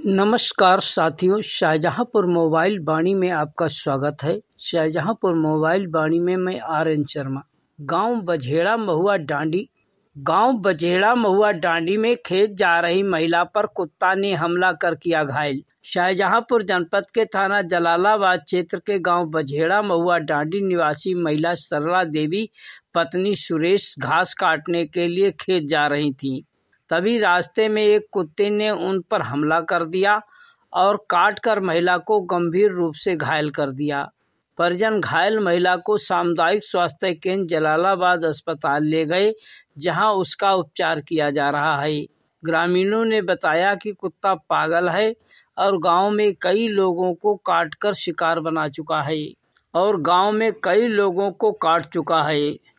नमस्कार साथियों, शाहजहांपुर मोबाइल वाणी में आपका स्वागत है। शाहजहांपुर मोबाइल वाणी में मैं आर.एन. शर्मा। गांव बझेड़ा महुआ डांडी में खेत जा रही महिला पर कुत्ता ने हमला कर किया घायल। शाहजहांपुर जनपद के थाना जलालाबाद क्षेत्र के गांव बझेड़ा महुआ डांडी निवासी महिला सरला देवी पत्नी सुरेश घास काटने के लिए खेत जा रही थीं। तभी रास्ते में एक कुत्ते ने उन पर हमला कर दिया और काटकर महिला को गंभीर रूप से घायल कर दिया। परिजन घायल महिला को सामुदायिक स्वास्थ्य केंद्र जलालाबाद अस्पताल ले गए, जहां उसका उपचार किया जा रहा है। ग्रामीणों ने बताया कि कुत्ता पागल है और गांव में कई लोगों को काटकर शिकार बना चुका है।